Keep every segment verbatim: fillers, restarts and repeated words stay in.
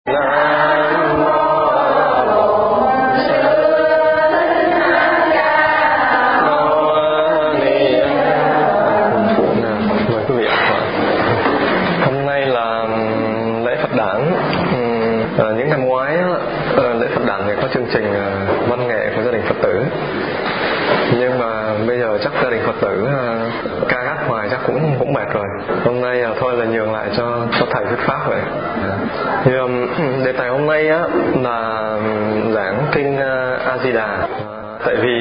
chương trình văn nghệ của gia đình Phật tử, nhưng mà bây giờ chắc gia đình Phật tử ca hát hoài chắc cũng cũng mệt rồi. Hôm nay thôi là nhường lại cho cho thầy thuyết pháp vậy. Thì đề tài hôm nay á là giảng kinh A Di Đà. Tại vì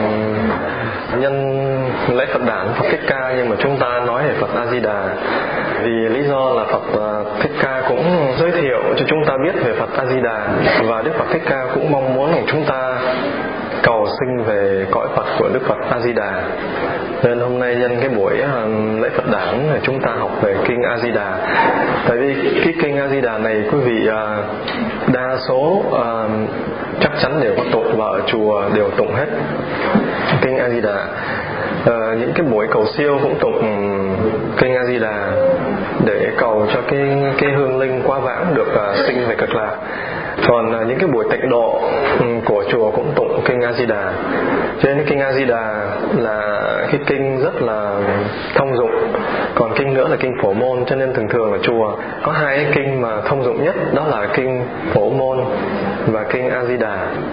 nhân lễ Phật đản Phật Thích Ca, nhưng mà chúng ta nói về Phật A Di Đà vì lý do là Phật Thích Ca cũng giới thiệu cho chúng ta biết về Phật A Di Đà, và Đức Phật Thích Ca cũng mong muốn rằng chúng ta cầu sinh về cõi Phật của Đức Phật A Di Đà. Nên hôm nay nhân cái buổi lễ Phật đản chúng ta học về kinh A Di Đà. Tại vì cái kinh A Di Đà này quý vị đa số chắc chắn đều có tụng, và ở chùa đều tụng hết kinh A Di Đà. À, những cái buổi cầu siêu cũng tụng kinh A Di Đà để cầu cho cái cái hương linh quá vãng được uh, sinh về cực lạc. Còn uh, những cái buổi tịnh độ um, của chùa cũng tụng kinh A Di Đà. Cho nên kinh A Di Đà là cái kinh rất là thông dụng. Còn kinh nữa là kinh Phổ Môn, cho nên thường thường ở chùa có hai cái kinh mà thông dụng nhất, đó là kinh Phổ Môn và kinh A Di Đà.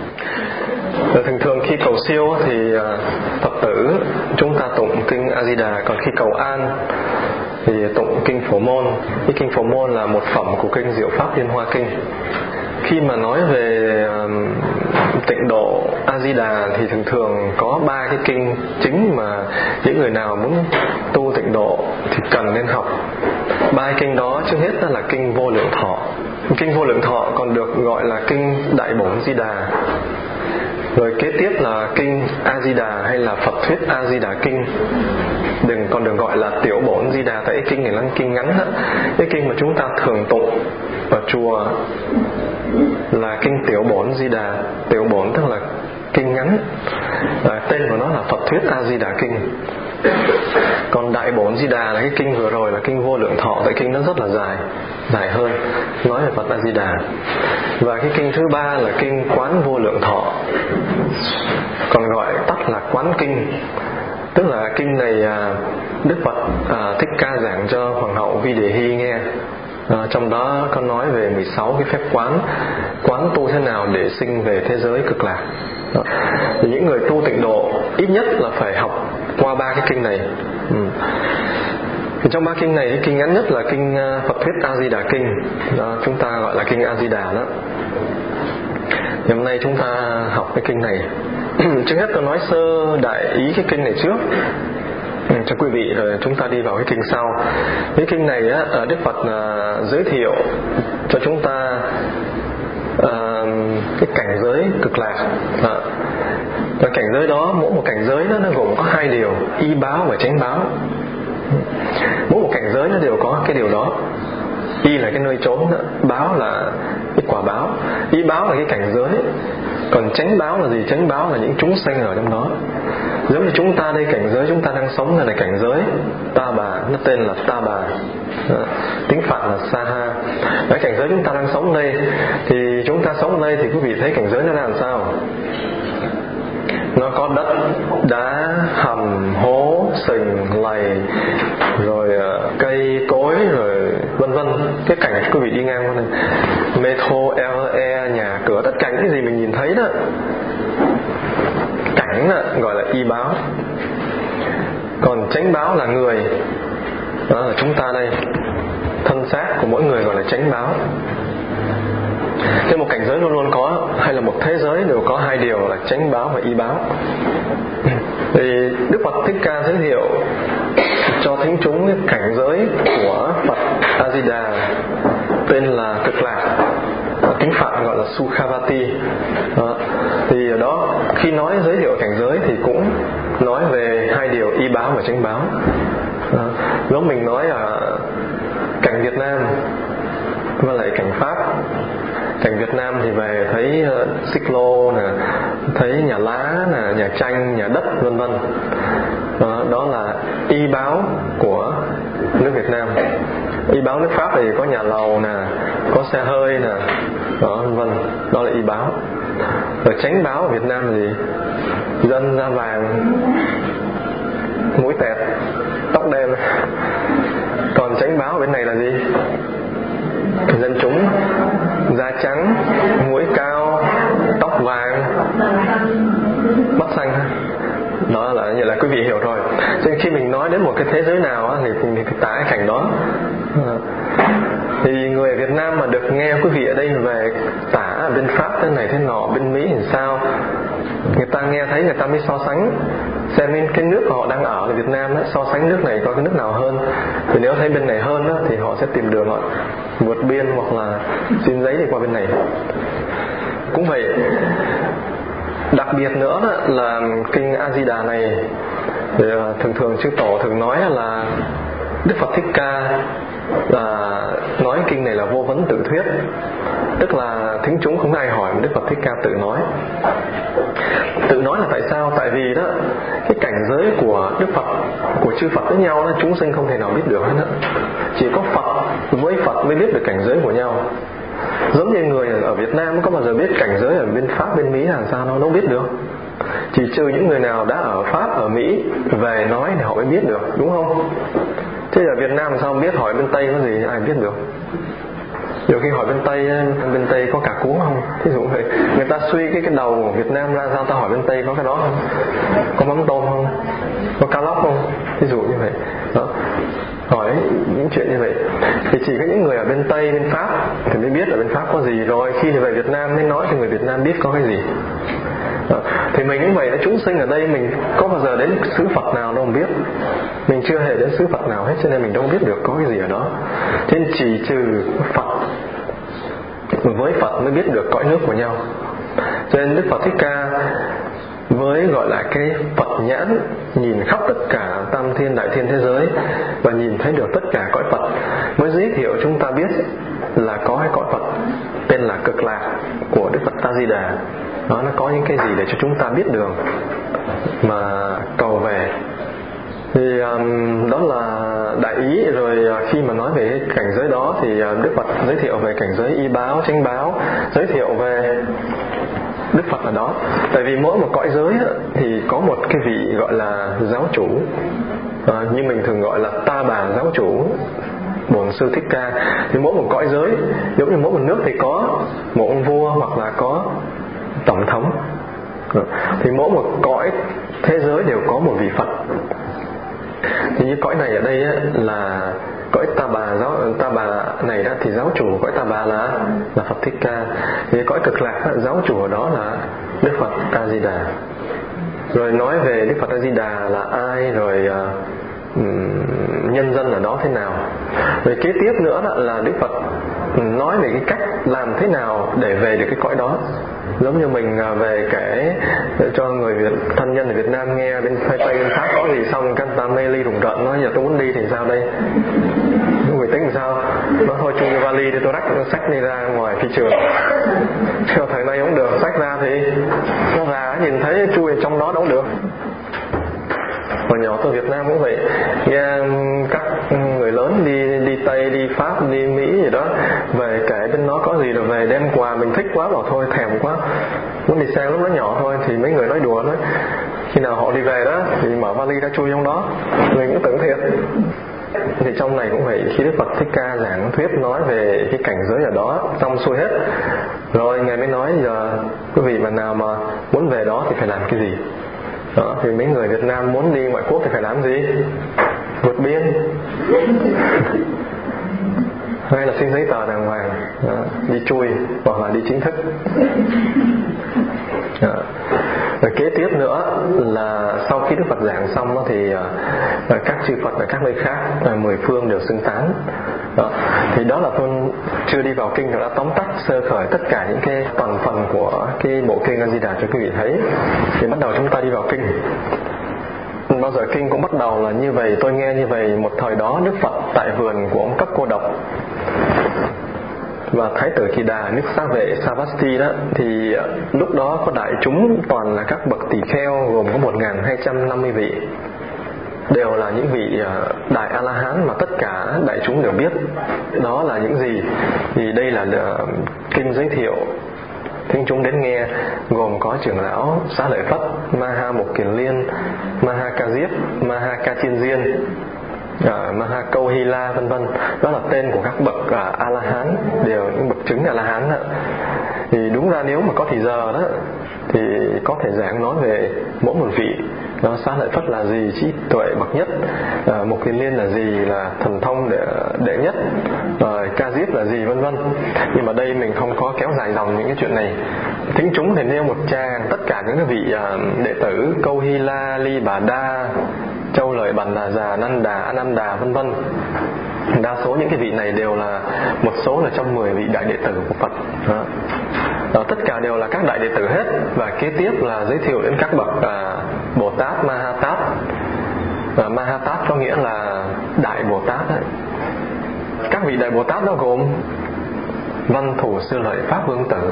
Rồi thường thường khi cầu siêu thì Phật tử chúng ta tụng kinh A Di Đà, còn khi cầu an thì tụng kinh Phổ Môn. Cái kinh Phổ Môn là một phẩm của kinh Diệu Pháp Liên Hoa Kinh. Khi mà nói về tịnh độ A Di Đà thì thường thường có ba cái kinh chính mà những người nào muốn tu tịnh độ thì cần nên học. Ba cái kinh đó trước hết là kinh Vô Lượng Thọ. Kinh Vô Lượng Thọ còn được gọi là kinh Đại Bổn Di Đà. Rồi kế tiếp là kinh A Di Đà hay là Phật thuyết A Di Đà kinh. Đừng còn đừng gọi là Tiểu Bổn Di Đà, tại cái kinh này là kinh ngắn đó. Cái kinh mà chúng ta thường tụng ở chùa là kinh Tiểu Bổn Di Đà. Tiểu Bổn tức là kinh ngắn, à, tên của nó là Phật thuyết A Di Đà kinh. Còn Đại Bổn Di Đà là cái kinh vừa rồi là kinh Vô Lượng Thọ, tại kinh nó rất là dài, dài hơn, nói về Phật A Di Đà. Và cái kinh thứ ba là kinh Quán Vô Lượng Thọ, còn gọi tắt là Quán Kinh. Tức là kinh này Đức Phật à, Thích Ca giảng cho Hoàng hậu Vi Đề Hy nghe. À, trong đó có nói về mười sáu cái phép quán, quán tu thế nào để sinh về thế giới cực lạc. Đó. Thì những người tu tịnh độ ít nhất là phải học qua ba cái kinh này. Ừ. Thì trong ba kinh này, cái kinh ngắn nhất là kinh Phật thuyết A Di Đà kinh. Đó, chúng ta gọi là kinh A Di Đà đó. Thì hôm nay chúng ta học cái kinh này. Trước hết tôi nói sơ đại ý cái kinh này trước cho quý vị, rồi chúng ta đi vào cái kinh sau. Cái kinh này á, Đức Phật uh, giới thiệu cho chúng ta uh, cái cảnh giới cực lạc. uh, Và cảnh giới đó, mỗi một cảnh giới đó, nó gồm có hai điều: y báo và chánh báo. Mỗi một cảnh giới nó đều có cái điều đó. Y là cái nơi trốn đó, báo là cái quả báo. Y báo là cái cảnh giới, còn chánh báo là gì? Chánh báo là những chúng sanh ở trong đó. Giống như chúng ta đây, cảnh giới chúng ta đang sống này là cảnh giới Ta Bà, nó tên là Ta Bà, tiếng Phạn là Saha. Ở cảnh giới chúng ta đang sống đây, thì chúng ta sống đây thì quý vị thấy cảnh giới nó làm sao? Nó có đất, đá, hầm, hố, sình, lầy, rồi uh, cây, cối, rồi vân vân. Cái cảnh quý vị đi ngang qua này, metro, lờ e, nhà cửa, tất cả những gì mình nhìn thấy đó, cảnh đó, gọi là y báo. Còn chánh báo là người, đó là chúng ta đây, thân xác của mỗi người gọi là chánh báo. Thế một cảnh giới luôn luôn có, hay là một thế giới đều có hai điều là chánh báo và y báo. Thì Đức Phật Thích Ca giới thiệu cho thính chúng cái cảnh giới của Phật A Di Đà tên là cực lạc, tiếng Phạn gọi là Sukhavati. Đó. Thì ở đó khi nói giới thiệu cảnh giới thì cũng nói về hai điều y báo và chánh báo. Đó. Giống mình nói ở cảnh Việt Nam với lại cảnh Pháp. Cảnh Việt Nam thì về thấy uh, xích lô nè, thấy nhà lá nè, nhà tranh, nhà đất vân vân. Đó, đó là y báo của nước Việt Nam. Y báo nước Pháp thì có nhà lầu nè, có xe hơi nè, đó vân vân, đó là y báo. Rồi chánh báo ở Việt Nam là gì? Dân da vàng, mũi tẹt, tóc đen. Còn chánh báo bên này là gì? Dân chúng, da trắng, mũi cao, tóc vàng, mắt xanh. Đó là như là quý vị hiểu rồi. Cho nên khi mình nói đến một cái thế giới nào á, thì mình tả cái cảnh đó. Thì người Việt Nam mà được nghe quý vị ở đây về tả bên Pháp thế này thế nọ, bên Mỹ thì sao, người ta nghe thấy người ta mới so sánh xem bên cái nước họ đang ở là Việt Nam đó, so sánh nước này có cái nước nào hơn. Thì nếu thấy bên này hơn đó, thì họ sẽ tìm đường họ vượt biên hoặc là xin giấy đi qua bên này. Cũng vậy. Đặc biệt nữa đó là kinh A Di Đà này thì thường thường chư tổ thường nói là Đức Phật Thích Ca là nói kinh này là vô vấn tự thuyết, tức là thính chúng không ai hỏi mà Đức Phật Thích Ca tự nói. Tự nói là tại sao? Tại vì đó cái cảnh giới của Đức Phật, của chư Phật với nhau đó, chúng sinh không thể nào biết được hết đó. Chỉ có Phật với Phật mới biết được cảnh giới của nhau. Giống như người ở Việt Nam có bao giờ biết cảnh giới ở bên Pháp, bên Mỹ là sao nó đâu biết được. Chỉ trừ những người nào đã ở Pháp, ở Mỹ về nói thì họ mới biết được, đúng không? Thế ở Việt Nam sao không biết, hỏi bên Tây có gì ai biết được. Nhiều khi hỏi bên Tây, bên Tây có cả cuống không? Thí dụ vậy, người ta suy cái cái đầu của Việt Nam ra sao, ta hỏi bên Tây có cái đó không? Có mắm tôm không? Có cá lóc không? Thí dụ như vậy. Đó. Hỏi những chuyện như vậy. Thì chỉ có những người ở bên Tây, bên Pháp thì mới biết ở bên Pháp có gì, rồi khi thì về Việt Nam mới nói cho người Việt Nam biết có cái gì. Đó. Thì mình cũng vậy đó, chúng sinh ở đây mình có bao giờ đến xứ Phật nào đâu không biết. Mình chưa hề đến xứ Phật nào hết, cho nên mình đâu biết được có cái gì ở đó. Cho nên chỉ trừ Phật với Phật mới biết được cõi nước của nhau. Cho nên Đức Phật Thích Ca với gọi là cái Phật nhãn, nhìn khắp tất cả tam thiên đại thiên thế giới và nhìn thấy được tất cả cõi Phật, mới giới thiệu chúng ta biết là có cái cõi Phật tên là Cực Lạc của Đức Phật A Di Đà. Đó, nó có những cái gì để cho chúng ta biết đường mà cầu về. Thì um, đó là đại ý. Rồi khi mà nói về cái cảnh giới đó thì uh, Đức Phật giới thiệu về cảnh giới y báo, chánh báo, giới thiệu về Đức Phật ở đó. Tại vì mỗi một cõi giới thì có một cái vị gọi là giáo chủ, à, như mình thường gọi là ta bà giáo chủ, Bổn Sư Thích Ca. Thì mỗi một cõi giới, giống như mỗi một nước thì có một ông vua hoặc là có tổng thống. Thì mỗi một cõi thế giới đều có một vị Phật. Thì như cõi này ở đây á, là cõi Ta Bà giáo Ta Bà này đó, thì giáo chủ của cõi Ta Bà là là Phật Thích Ca. Thì cõi Cực Lạc đó, giáo chủ ở đó là Đức Phật A Di Đà. Rồi nói về Đức Phật A Di Đà là ai, rồi uh, nhân dân ở đó thế nào. Rồi kế tiếp nữa đó là Đức Phật nói về cái cách làm thế nào để về được cái cõi đó. Giống như mình về kể cho người Việt, thân nhân ở Việt Nam nghe bên Tây bên Pháp có gì, xong các ta mê ly rùng rợn, nói giờ tôi muốn đi thì sao đây, người tính làm sao, nó thôi chung cái vali thì tôi rắc sách đi ra ngoài thị trường. Theo thời nay không được, sách ra thì nó ra nhìn thấy chui ở trong đó đâu được. Hồi nhỏ tôi Việt Nam cũng vậy, nghe các người lớn đi đi Tây, đi Pháp, đi Mỹ gì đó về kể bên nó có gì rồi về đem quà, mình thích quá, bảo thôi thèm quá muốn đi sang, lúc nó nhỏ thôi thì mấy người nói đùa nói khi nào họ đi về đó thì mở vali ra chui trong đó. Mình cũng tưởng thiệt. Thì trong này cũng vậy, khi Đức Phật Thích Ca giảng thuyết nói về cái cảnh giới ở đó xong xuôi hết rồi, Ngài mới nói giờ quý vị mà nào mà muốn về đó thì phải làm cái gì. Đó, thì mấy người Việt Nam muốn đi ngoại quốc thì phải làm gì? Vượt biên hay là xin giấy tờ đàng hoàng, đó, đi chui hoặc là đi chính thức. Đó. Rồi kế tiếp nữa là sau khi Đức Phật giảng xong đó, thì uh, các chư Phật ở các nơi khác uh, mười phương đều xưng tán. Đó. Thì đó là tôi chưa đi vào kinh, đã tóm tắt sơ khởi tất cả những cái toàn phần của cái bộ kinh A Di Đà cho quý vị thấy. Thì bắt đầu chúng ta đi vào kinh. Bao giờ kinh cũng bắt đầu là như vậy. Tôi nghe như vậy, một thời đó Đức Phật tại vườn của ông Cấp Cô Độc và Thái tử Kỳ Đà nước Xá Vệ Savasti đó, thì lúc đó có đại chúng toàn là các bậc tỳ kheo, gồm có một nghìn hai trăm năm mươi vị. đều là những vị đại A-la-hán mà tất cả đại chúng đều biết. Đó là những gì? Thì đây là kinh giới thiệu thính chúng đến nghe, gồm có trưởng lão Xá Lợi Phất, Ma-ha Mục Kiền Liên, Ma-ha Ca Diếp, Ma-ha Ca Chiên Diên, uh, Ma-ha Câu Hy La, vân vân. Đó là tên của các bậc uh, A-la-hán, đều những bậc chứng A-la-hán đó. Thì đúng ra nếu mà có thì giờ đó thì có thể giảng nói về mỗi một vị. Đó, Xá Lợi Phất là gì? Trí tuệ bậc nhất. à, Mục Kiền Liên là gì? Là thần thông đệ, đệ nhất. à, Ca Diếp là gì? Vân vân. Nhưng mà đây mình không có kéo dài dòng những cái chuyện này. Thính chúng thì nêu một tràng tất cả những cái vị à, đệ tử Câu Hy La, Ly Bà Đa, Châu Lợi Bản Đà Già, Năn Đà, A Nan Đà, vân vân. Đa số những cái vị này đều là một số là trong mười vị đại đệ tử của Phật. Đó. Đó, tất cả đều là các đại đệ tử hết. Và kế tiếp là giới thiệu đến các bậc à, Bồ Tát, Ma Ha Tát. à, Ma Ha Tát có nghĩa là đại Bồ Tát ấy. Các vị đại Bồ Tát đó gồm Văn Thủ Sư Lợi Pháp Vương Tử.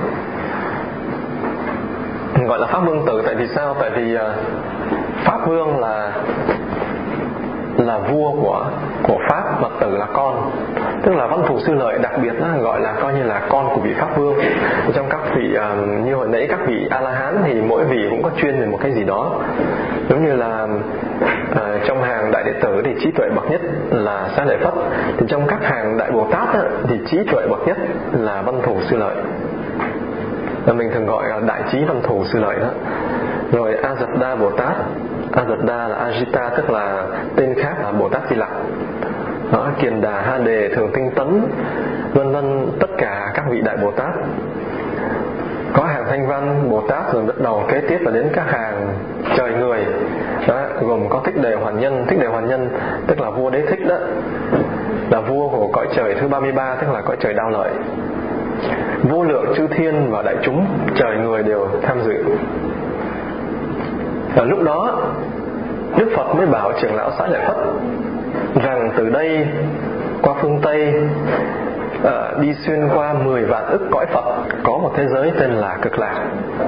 Gọi là Pháp Vương Tử tại vì sao? Tại vì à, Pháp Vương là là vua của của Pháp, và Tử là con. Tức là Văn Thủ Sư Lợi đặc biệt đó, gọi là coi như là con của vị Pháp Vương. Trong các vị uh, như hồi nãy các vị A-la-hán thì mỗi vị cũng có chuyên về một cái gì đó. Giống như là uh, trong hàng đại đệ tử thì trí tuệ bậc nhất là Xá Lợi Phất. Thì trong các hàng đại Bồ Tát đó, thì trí tuệ bậc nhất là Văn Thủ Sư Lợi. Và mình thường gọi là đại trí Văn Thủ Sư Lợi đó. Rồi A Dật Đa Bồ Tát. A Dật Đa là Ajita, tức là tên khác là Bồ Tát Di Lặc. Đó, Kiền Đà, Ha Đề, Thường Tinh Tấn, vân vân, tất cả các vị đại Bồ Tát. Có hàng Thanh Văn Bồ Tát, rồi bắt đầu kế tiếp là đến các hàng trời người. Đó, gồm có Thích Đề Hoàn Nhân. Thích Đề Hoàn Nhân tức là vua Đế Thích đó, là vua của cõi trời thứ ba mươi ba, tức là cõi trời Đao Lợi. Vô lượng chư thiên và đại chúng trời người đều tham dự. Và lúc đó Đức Phật mới bảo trưởng lão Xá Lợi Phất rằng từ đây qua phương Tây uh, đi xuyên qua mười vạn ức cõi Phật có một thế giới tên là Cực Lạc.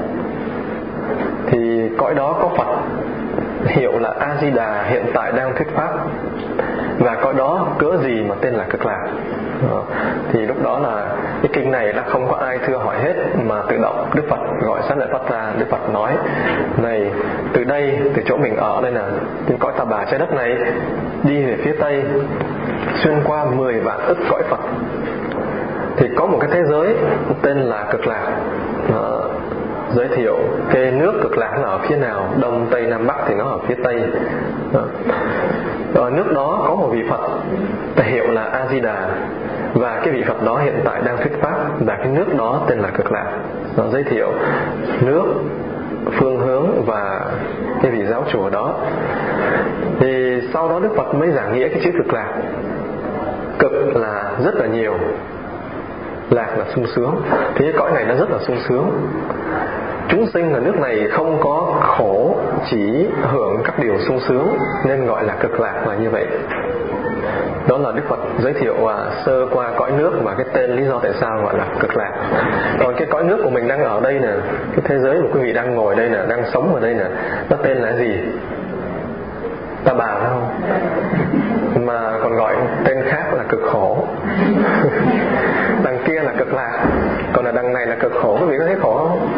Thì cõi đó có Phật hiệu là A Di Đà hiện tại đang thuyết pháp. Và cõi đó cớ gì mà tên là Cực Lạc? Đó. Thì lúc đó là cái kinh này là không có ai thưa hỏi hết, mà tự động Đức Phật gọi Xá Lợi Phất ra. Đức Phật nói: này, từ đây, từ chỗ mình ở đây là trên cõi Ta Bà trái đất này, đi về phía Tây xuyên qua mười vạn ức cõi Phật thì có một cái thế giới tên là Cực Lạc. Đó. Giới thiệu cái nước Cực Lạc nó ở phía nào, Đông, Tây, Nam, Bắc thì nó ở phía Tây. Đó. Ở nước đó có một vị Phật hiệu là A Di Đà, và cái vị Phật đó hiện tại đang thuyết pháp, và cái nước đó tên là Cực Lạc. Nó giới thiệu nước, phương hướng và cái vị giáo chủ đó. Thì sau đó Đức Phật mới giảng nghĩa cái chữ Cực Lạc. Cực là rất là nhiều, lạc là sung sướng. Thì cái cõi này nó rất là sung sướng. Chúng sinh ở nước này không có khổ, chỉ hưởng các điều sung sướng, nên gọi là Cực Lạc là như vậy. Đó là Đức Phật giới thiệu uh, sơ qua cõi nước và cái tên lý do tại sao gọi là Cực Lạc. Còn cái cõi nước của mình đang ở đây nè, cái thế giới của quý vị đang ngồi đây nè, đang sống ở đây nè, nó tên là gì? Ta Bà phải không? Mà còn gọi tên khác là Cực Khổ. Đằng kia là Cực Lạc, còn là đằng này là Cực Khổ. Quý vị có thấy khổ không?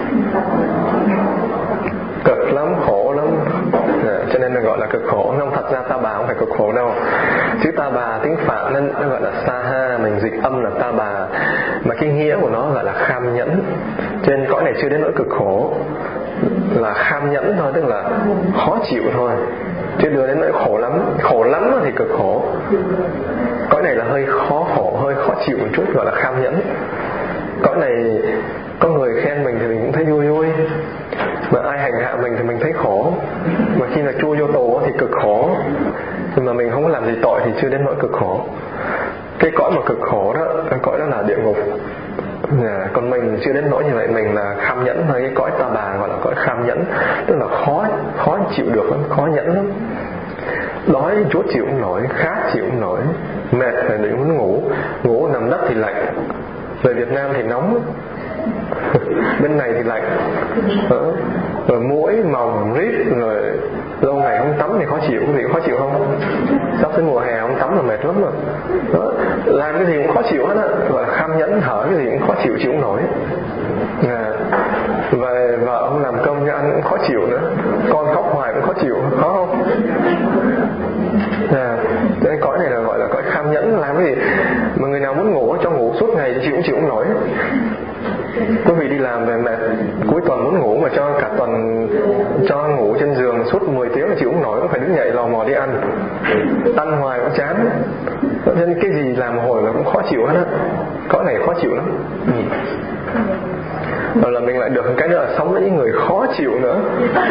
Cực lắm, khổ lắm. À, cho nên là gọi là Cực Khổ. Nhưng thật ra Ta Bà không phải cực khổ đâu. Chữ Ta Bà tiếng Phạn nên nó gọi là Sa-ha, mình dịch âm là Ta Bà, mà cái nghĩa của nó gọi là kham nhẫn. Trên cõi này chưa đến nỗi cực khổ, là kham nhẫn thôi, tức là khó chịu thôi, chứ đưa đến nỗi khổ lắm. Khổ lắm thì cực khổ. Cõi này là hơi khó khổ, hơi khó chịu một chút, gọi là kham nhẫn. Cõi này có người khen mình thì mình cũng thấy vui vui, mà ai hành hạ mình thì mình thấy khổ. Mà khi là chui vô tù thì cực khổ, nhưng mà mình không có làm gì tội thì chưa đến nỗi cực khổ. Cái cõi mà cực khổ đó, cái cõi đó là địa ngục. À, còn mình chưa đến nỗi như vậy, mình là kham nhẫn thôi. Cái cõi Ta Bà gọi là cõi kham nhẫn, tức là khó khó chịu được lắm, khó nhẫn lắm. Đói chúa chịu không nổi, khát chịu không nổi, mệt thì định muốn ngủ, ngủ nằm đất thì lạnh. Về Việt Nam thì nóng, bên này thì lạnh. Đó. rồi muỗi mòng rít, rồi lâu ngày không tắm thì khó chịu. Quý vị khó chịu không? Sắp tới mùa hè không tắm là mệt lắm rồi đó. Làm cái gì cũng khó chịu hết á, gọi là kham nhẫn, thở cái gì cũng khó chịu, chịu không nổi à. Và vợ ông làm công cho ăn cũng khó chịu nữa, con khóc hoài cũng khó chịu, khó không? À, cái cõi này là gọi là cõi kham nhẫn. Làm cái gì mà người nào muốn ngủ cho ngủ suốt ngày thì chịu cũng chịu không nổi. Quý vị đi làm về mệt, cuối tuần muốn ngủ mà cho cả tuần cho ngủ trên giường suốt mười tiếng là chịu không nổi, cũng phải đứng dậy lò mò đi ăn. Ăn hoài cũng chán. Cho nên cái gì làm hồi là cũng khó chịu hết á. Cõi này khó chịu lắm. Ừ. Rồi là mình lại được cái nữa là sống với những người khó chịu nữa.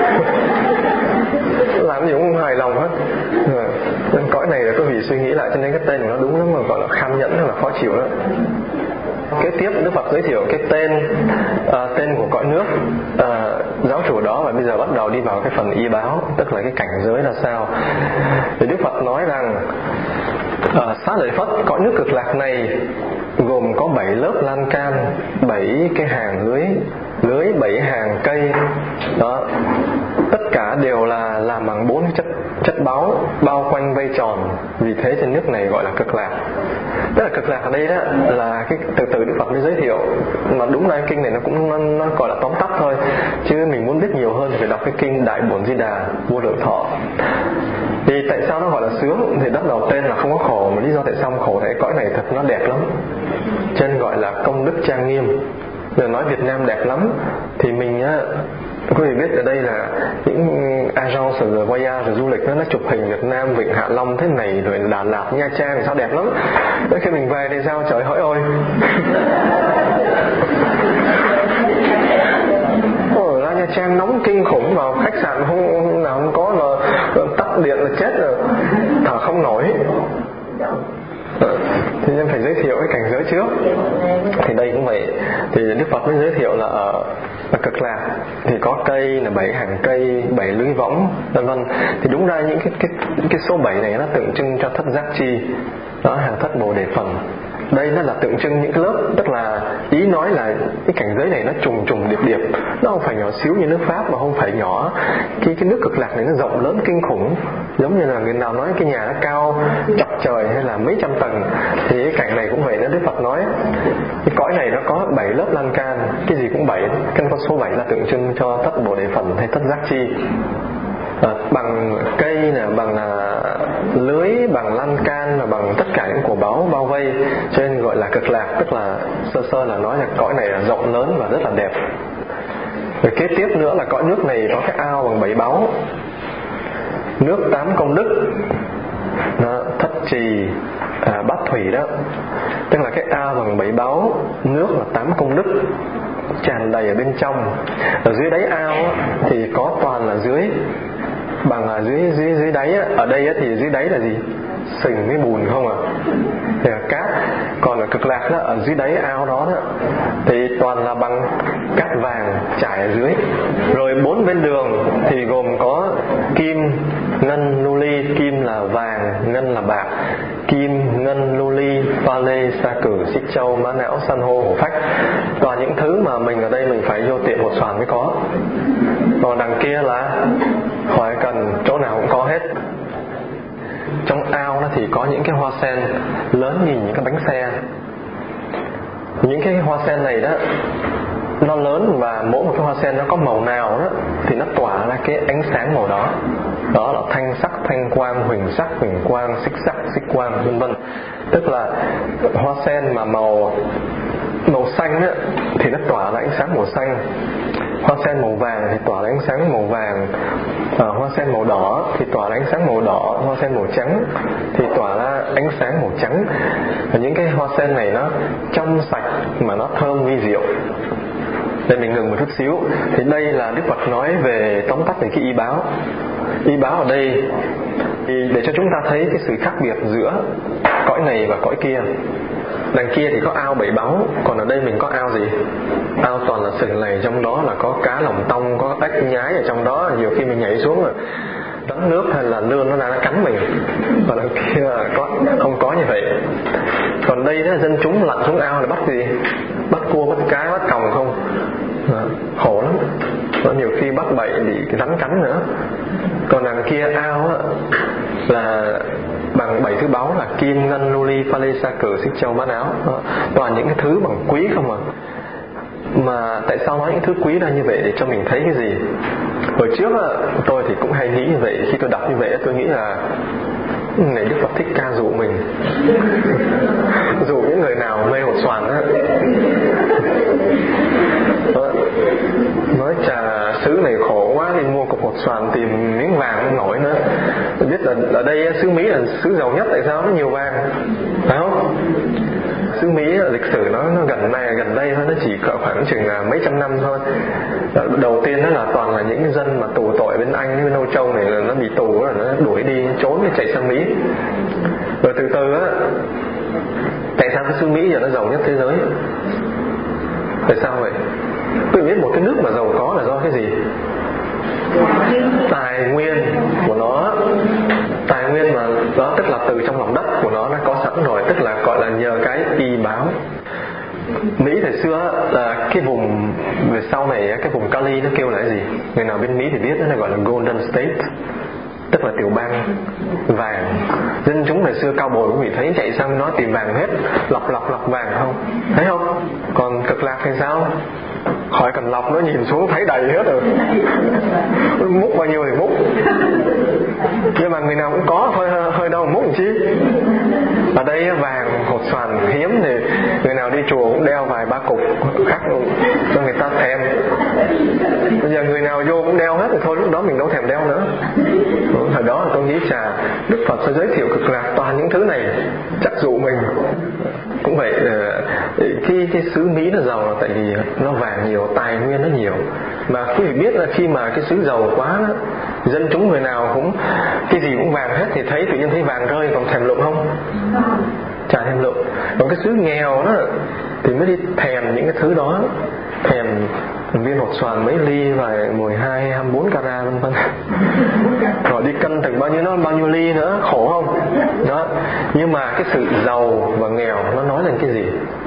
Làm gì cũng không hài lòng hết. Nên cõi này là quý vị suy nghĩ lại, cho nên cái tên của nó đúng lắm, mà gọi là kham nhẫn hay là khó chịu đó. Kế tiếp Đức Phật giới thiệu cái tên uh, tên của cõi nước uh, giáo chủ đó, và bây giờ bắt đầu đi vào cái phần y báo, tức là cái cảnh giới là sao. Thì Đức Phật nói rằng uh, Xá Lợi Phất, cõi nước cực lạc này gồm có bảy lớp lan can, bảy cái hàng lưới lưới bảy hàng cây đó, tất cả đều là làm bằng bốn chất chất báu bao quanh vây tròn. Vì thế trên nước này gọi là cực lạc. Tức là cực lạc ở đây đó là cái từ từ Đức Phật mới giới thiệu, mà đúng là kinh này nó cũng nó, nó gọi là tóm tắt thôi, chứ mình muốn biết nhiều hơn thì phải đọc cái kinh Đại Bổn Di Đà Vô Lượng Thọ. Thì tại sao nó gọi là sướng? Thì bắt đầu tên là không có khổ, mà lý do tại sao không khổ? Thì cõi này thật nó đẹp lắm, trên gọi là công đức trang nghiêm. Giờ nói Việt Nam đẹp lắm thì mình á, quý vị biết ở đây là những agence rồi voyage rồi du lịch nó, nó chụp hình Việt Nam, Vịnh Hạ Long thế này, rồi Đà Lạt, Nha Trang sao đẹp lắm. Đến khi mình về thì sao? Trời hỡi ôi. Ôi, ra Nha Trang nóng kinh khủng, vào khách sạn không, không nào không có, mà tắt điện là chết rồi, thở không nổi. Thì nên phải giới thiệu cái cảnh giới trước. Thì đây cũng vậy. Thì Đức Phật mới giới thiệu là ở, ở cực lạc thì có cây là bảy hàng cây, bảy lưới võng, vân vân. Thì đúng ra những cái cái cái số bảy này nó tượng trưng cho thất giác chi, đó, hàng thất bồ đề phần. Đây nó là tượng trưng những cái lớp, tức là ý nói là cái cảnh giới này nó trùng trùng điệp điệp, nó không phải nhỏ xíu như nước Pháp, mà không phải nhỏ. Cái cái nước cực lạc này nó rộng lớn kinh khủng, giống như là người nào nói cái nhà nó cao chọc trời hay là mấy trăm tầng, thì cái cảnh này cũng vậy đó. Đức Phật nói cái cõi này nó có bảy lớp lan can, cái gì cũng bảy. Cái con số bảy là tượng trưng cho thất bồ đề phần hay thất giác chi. À, bằng cây nè, bằng uh, lưới, bằng lan can, và bằng tất cả những của báu bao vây, cho nên gọi là cực lạc. Tức là sơ sơ là nói là cõi này là rộng lớn và rất là đẹp. Rồi kế tiếp nữa là cõi nước này có cái ao bằng bảy báu, nước tám công đức đó, thất trì, à, bát thủy đó. Tức là cái ao bằng bảy báu, nước là tám công đức tràn đầy ở bên trong. Ở dưới đáy ao thì có toàn là dưới bằng ở dưới dưới dưới đáy á. Ở đây á, thì dưới đáy là gì? Sình với bùn không à, thì là cát. Còn ở cực lạc đó, ở dưới đáy ao đó, đó thì toàn là bằng cát vàng trải ở dưới. Rồi bốn bên đường thì gồm có kim, ngân, lưu ly. Kim là vàng, ngân là bạc. Kim, ngân, lưu ly, pha lê, sa cử, xích châu, mã não, san hô, hổ phách. Toàn những thứ mà mình ở đây mình phải vô tiệm một xoàn mới có. Còn đằng kia là khỏi cần, chỗ nào cũng có hết. Trong ao nó thì có những cái hoa sen lớn như những cái bánh xe. Những cái hoa sen này đó nó lớn, và mỗi một cái hoa sen nó có màu nào đó thì nó tỏa ra cái ánh sáng màu đó. Đó là thanh sắc, thanh quang, huỳnh sắc, huỳnh quang, xích sắc, xích quang, vân vân. Tức là hoa sen mà màu màu xanh á, thì nó tỏa ra ánh sáng màu xanh. Hoa sen màu vàng thì tỏa ra ánh sáng màu vàng. À, hoa sen màu đỏ thì tỏa ra ánh sáng màu đỏ. Hoa sen màu trắng thì tỏa ra ánh sáng màu trắng. Và những cái hoa sen này nó trong sạch mà nó thơm vi diệu. Đây mình ngừng một chút xíu. Thì đây là Đức Phật nói về tóm tắt về cái y báo. Y báo ở đây thì để cho chúng ta thấy cái sự khác biệt giữa cõi này và cõi kia. Đằng kia thì có ao bảy báu, còn ở đây mình có ao gì? Ao toàn là sình lầy, trong đó là có cá lòng tông, có ếch nhái ở trong đó. Nhiều khi mình nhảy xuống rồi đắng nước hay là lươn nó ra nó cắn mình. Và đằng kia là có, không có như vậy. Còn đây đó, dân chúng lặn xuống ao là bắt gì? Bắt cua, bắt cá, bắt còng không? À, khổ lắm. Và nhiều khi bắt bậy bị rắn cắn nữa. Còn đằng kia ao á, là bằng bảy thứ báu là kim, ngân, lưu ly, pha lê, sa cừ, xích châu, bát áo. Toàn những cái thứ bằng quý không à. Mà tại sao nói những thứ quý ra như vậy? Để cho mình thấy cái gì? Hồi trước á, tôi thì cũng hay nghĩ như vậy. Khi tôi đọc như vậy tôi nghĩ là này Đức Phật Thích Ca dụ mình, dụ những người nào mê hột xoàn á, nói trà xứ này khổ quá đi mua cục hột xoàn tìm miếng vàng không nổi nữa. Tôi biết là ở đây xứ Mỹ là xứ giàu nhất, tại sao nó nhiều vàng, phải không? Xứ Mỹ lịch sử nó, nó gần này gần đây thôi, nó chỉ cỡ khoảng chừng là mấy trăm năm thôi. Đầu tiên đó là toàn là những dân mà tù tội bên Anh bên Âu Châu này, là nó bị tù rồi nó đuổi đi trốn để chạy sang Mỹ. Rồi từ từ á, tại sao cái xứ Mỹ giờ nó giàu nhất thế giới? Tại sao vậy? Tôi biết một cái nước mà giàu có là do cái gì? Tài nguyên của nó, tài nguyên mà đó tức là từ trong lòng đất của nó nó có sẵn rồi, tức là gọi là nhờ cái y báo. Mỹ thời xưa là cái vùng về sau này cái vùng Cali nó kêu là cái gì? Người nào bên Mỹ thì biết, nó gọi là Golden State, tức là tiểu bang vàng. Dân chúng ngày xưa cao bồi quý vị thấy chạy sang nó tìm vàng hết, lọc lọc lọc vàng không? Thấy không? Còn Cực Lạc thì sao? Khỏi cần lọc, nó nhìn xuống thấy đầy hết rồi, múc bao nhiêu thì múc. Nhưng mà người nào cũng có thôi, hơi đâu múc làm chi. Ở đây vàng hột xoàn hiếm thì người nào đi chùa cũng đeo vài ba cục khác cho người ta thèm. Bây giờ người nào vô cũng đeo hết thì thôi, lúc đó mình đâu thèm đeo nữa. Hồi đó tôi nghĩ chà, Đức Phật sẽ giới thiệu Cực Lạc toàn những thứ này, chắc dụ mình. Cũng vậy, cái, cái xứ Mỹ nó giàu là tại vì nó vàng nhiều, tài nguyên nó nhiều. Mà quý vị biết là khi mà cái xứ giàu quá đó, dân chúng người nào cũng cái gì cũng vàng hết thì thấy tự nhiên thấy vàng rơi còn thèm lụm không? Chả thèm lụm. Còn cái xứ nghèo đó thì mới đi thèm những cái thứ đó, thèm viên hột xoàn mấy ly và mười hai, hai mươi bốn carat vân vân. Rồi đi cân từng bao nhiêu nó bao nhiêu ly nữa, khổ không? Đó. Nhưng mà cái sự giàu và nghèo nó nói lên cái gì?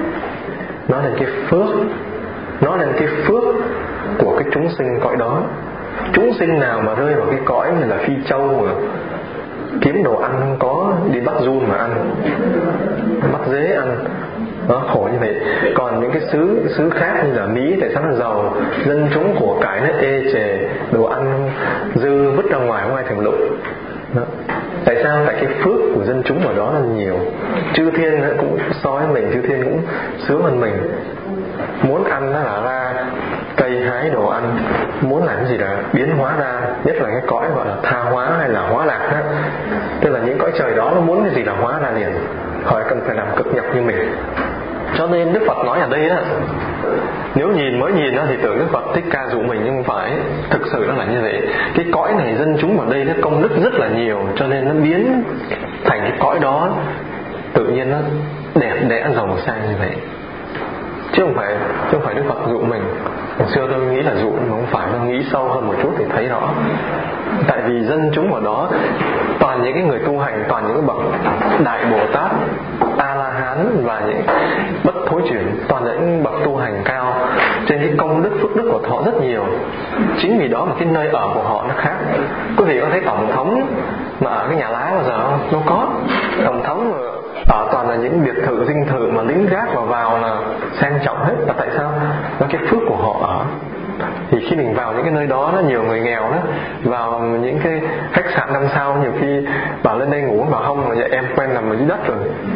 Nói lên cái phước, nói lên cái phước của cái chúng sinh cõi đó. Chúng sinh nào mà rơi vào cái cõi như là Phi Châu mà kiếm đồ ăn không có, đi bắt giun mà ăn, bắt dế ăn, đó, khổ như vậy. Còn những cái xứ xứ khác như là Mỹ, tại sao nó giàu, dân chúng của cải nó ê chề, đồ ăn dư vứt ra ngoài không ai thèm lụm. Tại sao? Tại cái phước của dân chúng ở đó là nhiều. Chư thiên cũng so với mình, chư thiên cũng sướng hơn mình. Muốn ăn nó là ra cây hái đồ ăn, muốn làm gì là biến hóa ra, nhất là cái cõi gọi là tha hóa hay là hóa lạc đó. Tức là những cõi trời đó nó muốn cái gì là hóa ra liền, khỏi cần phải làm cực nhọc như mình. Cho nên Đức Phật nói ở đây á, nếu nhìn mới nhìn á thì tưởng Đức Phật Thích Ca dụ mình, nhưng không phải. Thực sự nó là như vậy. Cái cõi này dân chúng ở đây nó công đức rất là nhiều, cho nên nó biến thành cái cõi đó tự nhiên nó đẹp đẽ giàu sang như vậy. Chứ không phải, chứ không phải Đức Phật dụ mình. Hồi xưa tôi nghĩ là dụ, mà không phải. Tôi nghĩ sâu hơn một chút thì thấy rõ. Tại vì dân chúng ở đó toàn những cái người tu hành, toàn những cái bậc Đại Bồ Tát, A-la-hán và những bất thối chuyển, toàn những bậc tu hành cao, trên cái công đức phước đức của họ rất nhiều. Chính vì đó mà cái nơi ở của họ nó khác. Quý vị có thấy tổng thống mà ở cái nhà lá bao giờ không? Đâu có. Tổng thống mà ở toàn là những biệt thự dinh thự mà lính gác vào vào là sang trọng hết. Và tại sao? Nó cái phước của họ ở. Thì khi mình vào những cái nơi đó, nó nhiều người nghèo đó, vào những cái khách sạn năm sao, nhiều khi bảo lên đây ngủ, bảo không, mà em quen nằm ở dưới đất rồi,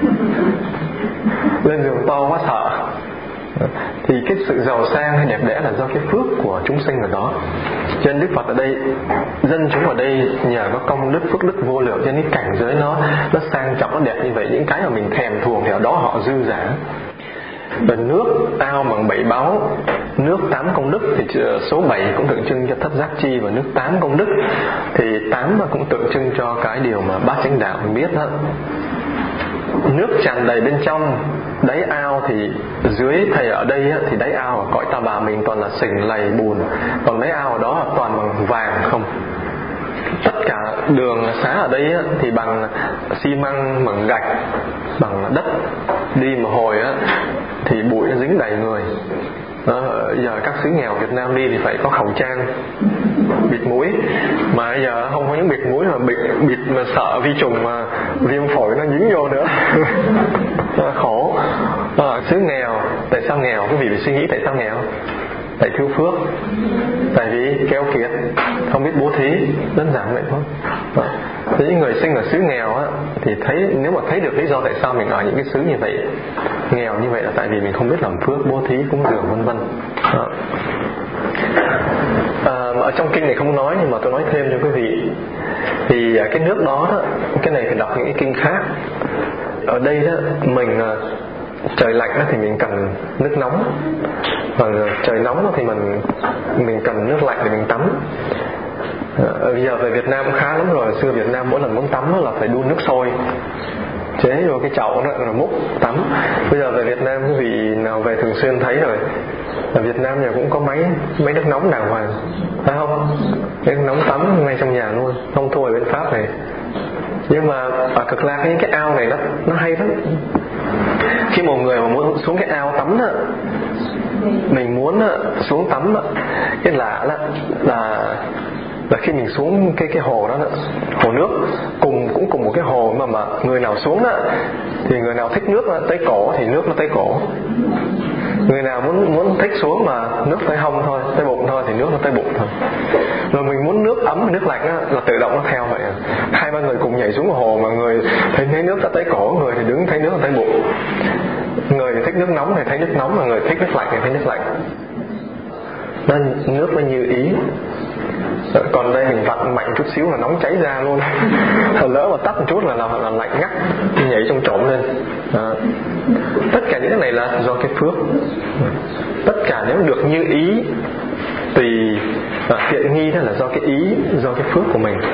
lên giường to quá sợ. Thì cái sự giàu sang hay đẹp đẽ là do cái phước của chúng sinh ở đó. Cho nên Đức Phật ở đây, dân chúng ở đây nhờ có công đức phước đức vô lượng, cho nên cái cảnh giới nó nó sang trọng, nó đẹp như vậy. Những cái mà mình thèm thuồng thì ở đó họ dư giả. Và nước ao bằng bảy báu, nước tám công đức thì số bảy cũng tượng trưng cho thất giác chi, và nước tám công đức thì tám cũng tượng trưng cho cái điều mà bát chánh đạo mình biết đó. Nước tràn đầy bên trong đáy ao, thì dưới thầy ở đây thì đáy ao ở cõi Ta Bà mình toàn là sình lầy bùn, còn đáy ao ở đó toàn bằng vàng không. Tất cả đường xá ở đây thì bằng xi măng, bằng gạch, bằng đất. Đi một hồi thì bụi nó dính đầy người. Đó, giờ các xứ nghèo Việt Nam đi thì phải có khẩu trang bịt mũi, mà bây giờ không có những bịt mũi mà bịt bịt mà sợ vi trùng mà viêm phổi nó dính vô nữa. Khổ. À, xứ nghèo, tại sao nghèo? Quý vị phải suy nghĩ tại sao nghèo? Tại thiếu phước, tại vì keo kiệt, không biết bố thí, đơn giản vậy thôi. À, thế những người sinh ở xứ nghèo á, thì thấy nếu mà thấy được lý do tại sao mình ở những cái xứ như vậy, nghèo như vậy là tại vì mình không biết làm phước, bố thí, cúng dường vân vân. À, ở trong kinh này không nói nhưng mà tôi nói thêm cho quý vị. Thì cái nước đó, đó cái này phải đọc những cái kinh khác. Ở đây đó mình trời lạnh đó thì mình cần nước nóng, và trời nóng thì mình mình cần nước lạnh để mình tắm. À, bây giờ về Việt Nam cũng khá lắm rồi. Xưa Việt Nam mỗi lần muốn tắm là phải đun nước sôi, chế vô cái chậu đó rồi múc tắm. Bây giờ về Việt Nam quý vị nào về thường xuyên thấy rồi, ở Việt Nam nhà cũng có máy máy nước nóng đàng hoàng, phải không? Nước nóng tắm ngay trong nhà luôn, không thua ở bên Pháp này. Nhưng mà ở Cực Lạc cái ao này nó nó hay lắm. Khi một người mà muốn xuống cái ao tắm đó, mình muốn xuống tắm đó, cái lạ là là là khi mình xuống cái cái hồ đó, đó hồ nước cùng cũng cùng một cái hồ mà mà người nào xuống đó thì người nào thích nước đó, tới cổ thì nước nó tới cổ, người nào muốn muốn thích xuống mà nước tới hông thôi, tới bụng thôi thì nước nó tới bụng thôi. Rồi mình muốn nước ấm nước lạnh đó, là tự động nó theo vậy. Hai ba người cùng nhảy xuống hồ mà người thấy, thấy nước đã tới cổ, người thì đứng thấy nước nó tới bụng. Người thì thích nước nóng thì thấy nước nóng, mà người thích nước lạnh thì thấy nước lạnh. Nên nước nó như ý. Còn đây mình vặn mạnh chút xíu là nóng cháy ra luôn. Lỡ mà tắt một chút là, là, là lạnh ngắt, nhảy trong trộm lên. À, tất cả những cái này là do cái phước. Tất cả nếu được như ý tùy à, tiện nghi đó là do cái ý, do cái phước của mình.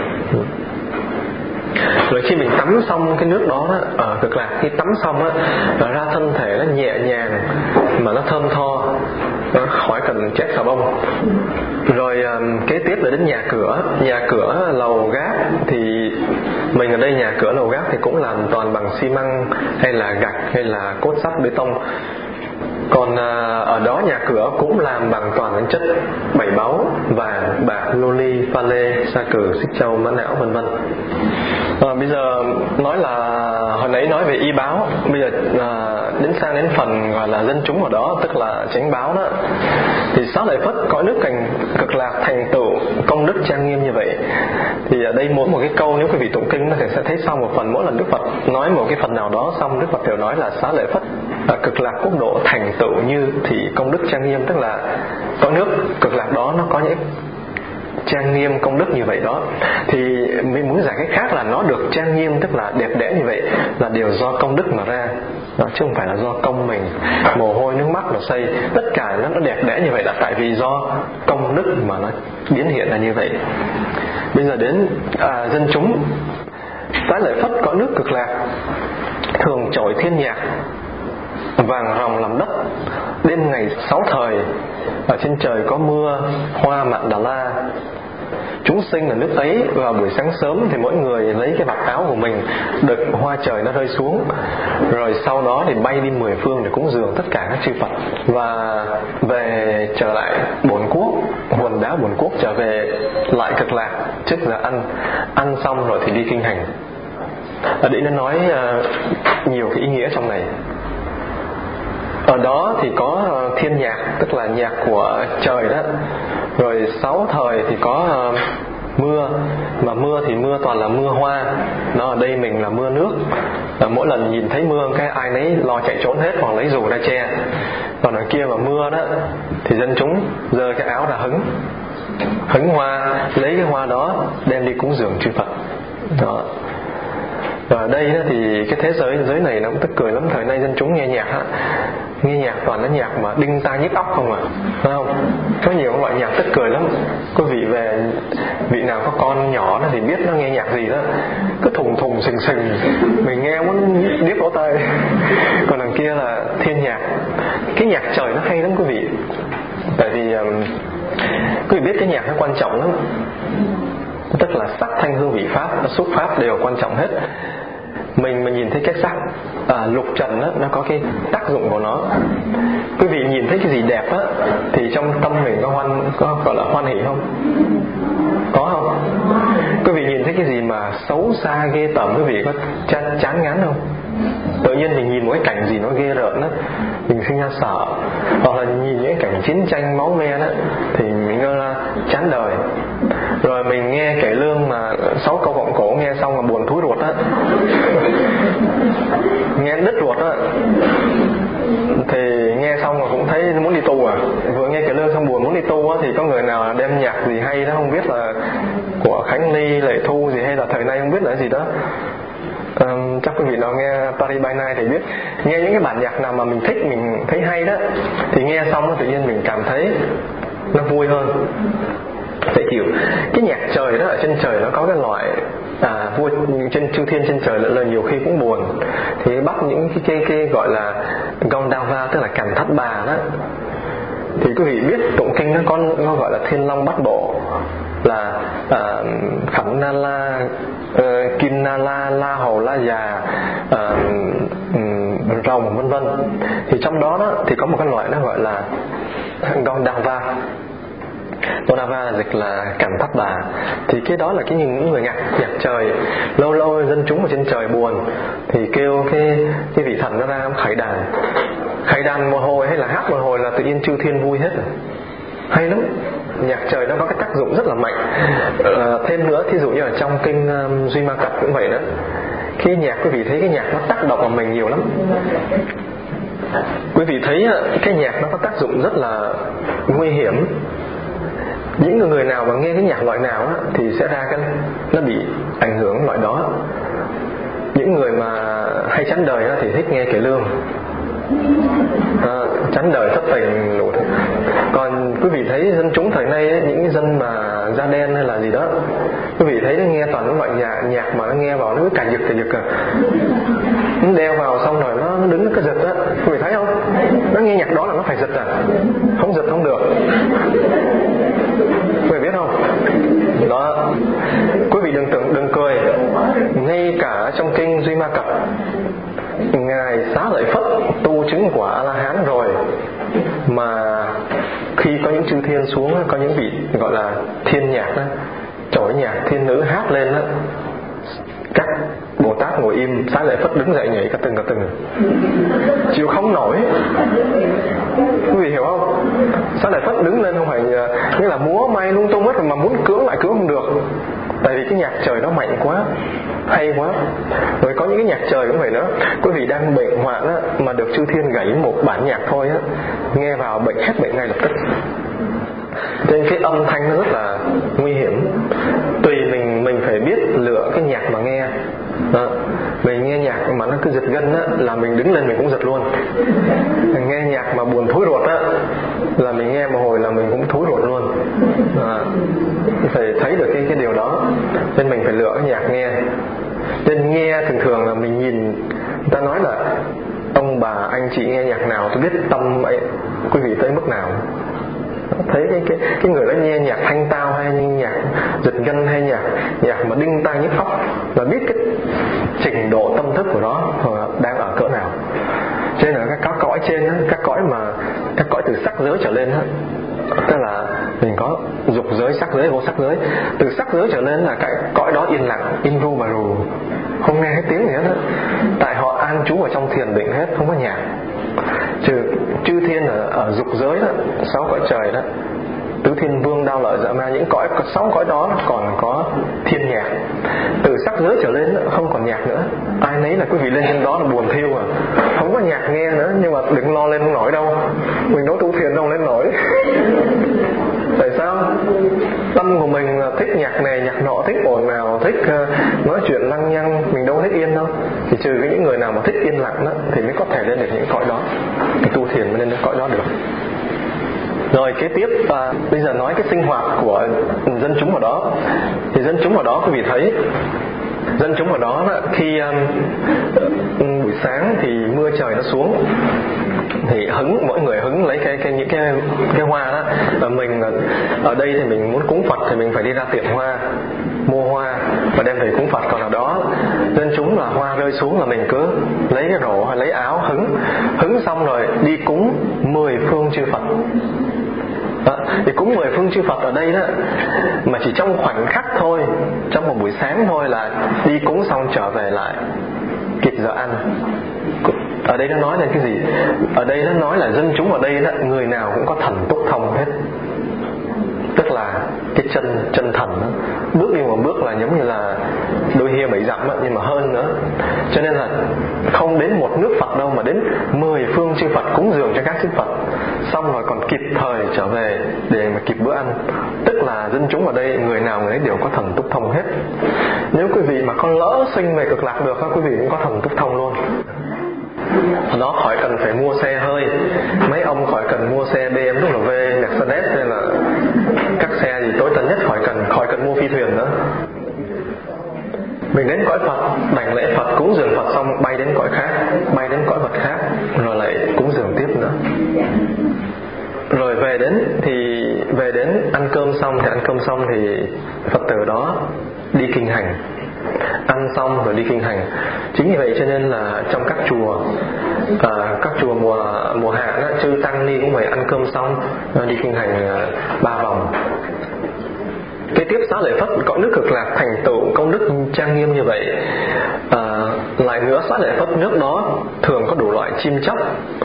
Rồi khi mình tắm xong cái nước đó, đó ở Cực Lạc, khi tắm xong á, ra thân thể nó nhẹ nhàng mà nó thơm tho, nó khỏi cần chét xà bông. Rồi um, kế tiếp là đến nhà cửa. Nhà cửa lầu gác thì mình ở đây nhà cửa lầu gác thì cũng làm toàn bằng xi măng hay là gạch hay là cốt sắt bê tông. Còn à, ở đó nhà cửa cũng làm bằng toàn những chất bảy báu, vàng, bạc, lô ly, pha lê, sa cừ, xích châu, mã não vân vân. À, bây giờ nói là hồi nãy nói về y báo, bây giờ à, đến sang đến phần gọi là dân chúng ở đó, tức là chánh báo đó. Thì Xá Lợi Phất cõi nước cảnh Cực Lạc thành tựu công đức trang nghiêm như vậy. Thì ở đây mỗi một cái câu nếu quý vị tụng kinh thì sẽ thấy sau một phần, mỗi lần Đức Phật nói một cái phần nào đó xong, Đức Phật đều nói là Xá Lợi Phất à, Cực Lạc quốc độ thành tựu như thì công đức trang nghiêm, tức là cõi nước Cực Lạc đó nó có những trang nghiêm công đức như vậy đó. Thì mình muốn giải cách khác là nó được trang nghiêm, tức là đẹp đẽ như vậy là đều do công đức mà ra đó, chứ không phải là do công mình mồ hôi nước mắt mà xây. Tất cả nó đẹp đẽ như vậy là tại vì do công đức mà nó biến hiện ra như vậy. Bây giờ đến à, dân chúng. Xá Lợi Phất cõi nước Cực Lạc thường trổi thiên nhạc, vàng ròng làm đất. Đêm ngày sáu thời ở trên trời có mưa hoa mạn Đà La. Chúng sinh ở nước ấy vào buổi sáng sớm thì mỗi người lấy cái vạt áo của mình đựng hoa trời nó rơi xuống, rồi sau đó thì bay đi mười phương để cúng dường tất cả các chư Phật, và về trở lại bổn quốc, hồn đá bổn quốc trở về lại Cực Lạc trước giờ ăn. Ăn xong rồi thì đi kinh hành. Ở đây nó nói uh, nhiều cái ý nghĩa trong này. Ở đó thì có thiên nhạc, tức là nhạc của trời đó. Rồi sáu thời thì có uh, mưa, mà mưa thì mưa toàn là mưa hoa. Nó ở đây mình là mưa nước. Và mỗi lần nhìn thấy mưa cái ai nấy lo chạy trốn hết hoặc lấy dù ra che. Còn ở kia mà mưa đó thì dân chúng giơ cái áo ra hứng hứng hoa, lấy cái hoa đó đem đi cúng dường chư Phật đó. Và ở đây thì cái thế giới giới này nó cũng tức cười lắm. Thời nay dân chúng nghe nhạc á, nghe nhạc toàn là nhạc mà đinh tai nhức óc không à, phải không? Có nhiều loại nhạc tức cười lắm. Quý vị về vị nào có con nhỏ đó thì biết nó nghe nhạc gì đó, cứ thùng thùng sình sình, mình nghe muốn điếc lỗ tai. Còn đằng kia là thiên nhạc. Cái nhạc trời nó hay lắm quý vị. Tại vì um, quý vị biết cái nhạc nó quan trọng lắm, tức là sắc thanh hương vị pháp, xúc pháp đều quan trọng hết. mình mình nhìn thấy cái sắc à, lục trần á, nó có cái tác dụng của nó. Quý vị nhìn thấy cái gì đẹp á thì trong tâm mình có hoan có gọi là hoan hỷ không? Có không? Quý vị nhìn thấy cái gì mà xấu xa ghê tởm, quý vị có chán, chán ngán không? Tự nhiên mình nhìn một cái cảnh gì nó ghê rợn á, mình sinh ra sợ. Hoặc là nhìn những cảnh chiến tranh máu me đó thì mình ngơ ra chán đời. Rồi mình nghe cải lương mà sáu câu vọng cổ nghe xong mà buồn thúi ruột á, nghe đứt ruột á, thì nghe xong mà cũng thấy muốn đi tu à. Vừa nghe cải lương xong buồn muốn đi tu á, thì có người nào đem nhạc gì hay đó không biết là của Khánh Ly, Lệ Thu gì hay là thời nay không biết là cái gì đó. Um, chắc quý vị nào nghe Paris by Night thì biết, nghe những cái bản nhạc nào mà mình thích, mình thấy hay đó, thì nghe xong tự nhiên mình cảm thấy nó vui hơn. Vậy kiểu cái nhạc trời đó ở trên trời nó có cái loại à, vua trên chư thiên trên trời là nhiều khi cũng buồn, thì bắt những cái cái, cái gọi là Gandharva, tức là cành thắt bà đó. Thì quý vị biết tụng kinh nó có nó gọi là thiên long bát bộ, là uh, Khẩm Na La, uh, Kim Na La, La Hầu La Già, uh, um, rồng vân vân. Thì trong đó, đó thì có một cái loại nó gọi là Gandharva. Gandharva là dịch là cành thắt bà. Thì cái đó là cái những người nhạc nhạc trời. Lâu lâu dân chúng ở trên trời buồn thì kêu cái cái vị thần nó ra khải đàn. Khải đàn một hồi hay là hát một hồi là tự nhiên chư thiên vui hết rồi. Hay lắm. Nhạc trời nó có cái tác dụng rất là mạnh. À, thêm nữa, thí dụ như ở trong kinh um, Duy Ma Cập cũng vậy đó. Khi nhạc quý vị thấy cái nhạc nó tác động vào mình nhiều lắm. Quý vị thấy cái nhạc nó có tác dụng rất là nguy hiểm. Những người nào mà nghe cái nhạc loại nào á, thì sẽ ra cái nó bị ảnh hưởng loại đó. Những người mà hay chán đời á, thì thích nghe cải lương. À, chán đời thất tình đủ thứ. Còn quý vị thấy dân chúng thời nay ấy, những cái dân mà da đen hay là gì đó, quý vị thấy nó nghe toàn những loại nhạc, nhạc mà nó nghe vào nó cứ cà giật cà giật à. Nó đeo vào xong rồi nó, nó đứng nó cứ giật á, quý vị thấy không? Nó nghe nhạc đó là nó phải giật à, không giật không được. Quý vị biết không? Đó. Quý vị đừng tưởng đừng cười. Ngay cả trong kinh Duy Ma Cập, ngài Xá Lợi Phất tu chứng quả A-la-hán rồi mà khi có những chư thiên xuống, có những vị gọi là thiên nhạc đó, trỗi nhạc thiên nữ hát lên đó, các Bồ Tát ngồi im, Xá Lợi Phất đứng dậy nhảy cả từng cả từng, chịu không nổi. Quý vị hiểu không? Xá Lợi Phất đứng lên không phải nghĩa là múa may lung tung hết, mà muốn cưỡng lại cưỡng không được, tại vì cái nhạc trời nó mạnh quá, hay quá. Rồi có những cái nhạc trời cũng vậy nữa. Quý vị đang bệnh hoạn á, mà được chư thiên gảy một bản nhạc thôi á, nghe vào bệnh hết bệnh ngay lập tức. Nên cái âm thanh nó rất là nguy hiểm. Tùy mình mình phải biết lựa cái nhạc mà nghe. Đó. Mình nghe nhạc mà nó cứ giật gân á, là mình đứng lên mình cũng giật luôn. Mình nghe nhạc mà buồn thối ruột á, là mình nghe một hồi là mình cũng thối ruột luôn. À, phải thấy được cái cái điều đó. Nên mình phải lựa cái nhạc nghe. Nên nghe thường thường là mình nhìn, người ta nói là ông bà anh chị nghe nhạc nào tôi biết tâm ấy, quý vị tới mức nào. Thấy cái cái cái người đó nghe nhạc thanh tao hay nhạc giật gân hay nhạc nhạc mà đinh tai nhức óc là biết cái trình độ tâm thức của nó đang ở cỡ nào. Cho nên là các, các cõi trên đó, các cõi mà các cõi từ sắc giới trở lên đó, tức là mình có dục giới, sắc giới, vô sắc giới. Từ sắc giới trở lên là cái cõi đó yên lặng, in ru bà rù, không nghe hết tiếng gì hết đó. Tại họ an trú ở trong thiền định hết, không có nhạc. Trừ chư thiên ở, ở dục giới đó, sáu cõi trời đó, tứ thiên vương, đao lợi, dạ ma, những cõi sáu cõi đó còn có thiên nhạc. Từ sắc giới trở lên đó, không còn nhạc nữa. Ai nấy là quý vị lên trên đó là buồn thiêu à, không có nhạc nghe nữa. Nhưng mà đừng lo lên không nổi đâu, mình nói tu thiền đâu lên nổi. Tại sao? Tâm của mình là thích nhạc này nhạc nọ, thích ồn nào, thích uh, nói chuyện lăng nhăng, mình đâu thích yên đâu. Thì trừ cái những người nào mà thích yên lặng đó thì mới có thể lên được những cõi đó, thì tu thiền mới lên đến cõi đó được. Rồi kế tiếp, à, bây giờ nói cái sinh hoạt của dân chúng ở đó. Thì dân chúng ở đó quý vị thấy, dân chúng ở đó, đó khi um, buổi sáng thì mưa trời nó xuống, thì hứng, mỗi người hứng lấy cái cái những cái cái hoa đó. Và mình ở đây thì mình muốn cúng Phật thì mình phải đi ra tiệm hoa mua hoa và đem về cúng Phật. Còn ở đó Dân chúng là hoa rơi xuống là mình cứ lấy cái rổ hay lấy áo hứng, hứng xong rồi đi cúng mười phương chư Phật. Đó, thì cúng mười phương chư Phật ở đây đó, mà chỉ trong khoảnh khắc thôi, trong một buổi sáng thôi là đi cúng xong trở về lại kịp giờ ăn. Ở đây nó nói là cái gì? Ở đây nó nói là dân chúng ở đây đó, người nào cũng có thần túc thông hết. Tức là cái chân chân thần đó, bước đi một bước là giống như là đôi hia bảy dặm đó, nhưng mà hơn nữa. Cho nên là không đến một nước Phật đâu, mà đến mười phương chư Phật cúng dường cho các chư Phật, xong rồi còn kịp thời trở về để mà kịp bữa ăn. Tức là dân chúng ở đây người nào người ấy đều có thần túc thông hết. Nếu quý vị mà con lỡ sinh về cực lạc được, quý vị cũng có thần túc thông luôn. Nó khỏi cần phải mua xe hơi, mấy ông khỏi cần mua xe bê em vê, Mercedes hay là các xe gì tối tân nhất, khỏi cần khỏi cần mua phi thuyền nữa. Mình đến cõi Phật, đảnh lễ Phật, cúng dường Phật xong bay đến cõi khác, bay đến cõi vật khác, rồi lại cúng dường tiếp nữa. Rồi về đến thì về đến ăn cơm xong thì ăn cơm xong thì Phật tử đó đi kinh hành. Ăn xong rồi đi kinh hành. Chính vì vậy cho nên là trong các chùa, à, các chùa mùa mùa hạ đó, chư tăng ni cũng phải ăn cơm xong đi kinh hành ba vòng. Kế tiếp xá lợi Phất cõi nước cực lạc thành tựu công đức trang nghiêm như vậy. À, lại nữa xá lợi Phất nước đó thường có đủ loại chim chóc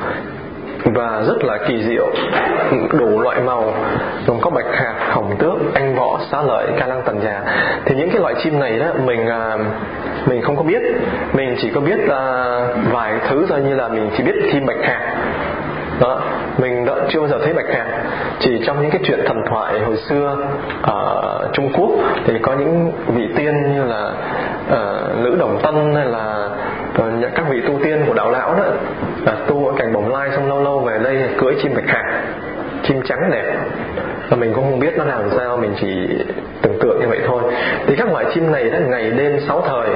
và rất là kỳ diệu, đủ loại màu, gồm có bạch hạc, hồng tước, anh võ, xá lợi, ca lăng, tần già. Thì những cái loại chim này đó mình mình không có biết, mình chỉ có biết uh, vài thứ thôi, như là mình chỉ biết chim bạch hạc đó, mình đã chưa bao giờ thấy bạch hạc. Chỉ trong những cái chuyện thần thoại hồi xưa ở Trung Quốc thì có những vị tiên như là uh, Lữ Đồng Tân hay là uh, các vị tu tiên của đạo lão đó, uh, tu ở cảnh Bồng Lai xong lâu lâu về đây cưỡi chim bạch hạc, chim trắng đẹp, và mình cũng không biết nó làm sao, mình chỉ tưởng tượng như vậy thôi. Thì các loại chim này đó ngày đêm sáu thời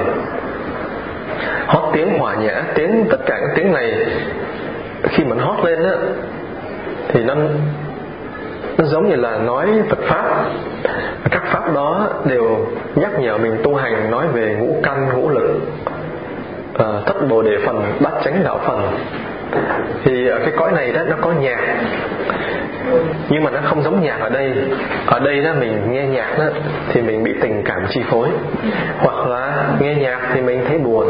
hót tiếng hòa nhã, tiếng tất cả các tiếng này khi mà nó hót lên á thì nó nó giống như là nói Phật pháp. Các pháp đó đều nhắc nhở mình tu hành, nói về ngũ căn ngũ lực, à, thất bồ đề phần, bát chánh đạo phần. Thì ở cái cõi này đó nó có nhạc, nhưng mà nó không giống nhạc ở đây. Ở đây đó mình nghe nhạc đó thì mình bị tình cảm chi phối, hoặc là nghe nhạc thì mình thấy buồn,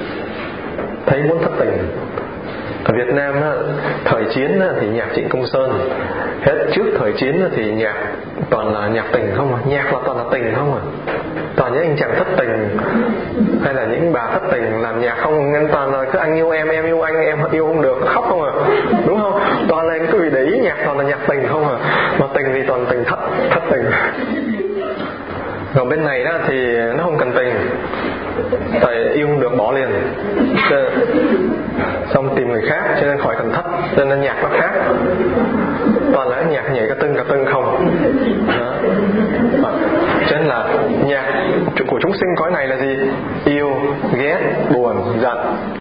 thấy muốn thất tình. Ở Việt Nam á, thời chiến á, thì nhạc Trịnh Công Sơn, hết trước thời chiến á, thì nhạc toàn là nhạc tình không à, nhạc là toàn là tình không à, toàn những anh chàng thất tình hay là những bà thất tình làm nhạc không, nên toàn là cứ anh yêu em, em yêu anh, em yêu không được, khóc không à, đúng không? Toàn là cứ vì để ý nhạc toàn là nhạc tình không à, mà tình thì toàn tình thất thất tình. Còn bên này đó thì nó không cần tình, tại yêu không được bỏ liền, xong tìm người khác, cho nên khỏi cần thất, cho nên nhạc nó khác, toàn là nhạc nhảy cả tưng cả tưng không đó. Cho nên là nhạc của chúng sinh cõi này là gì? Yêu, ghét, buồn, giận.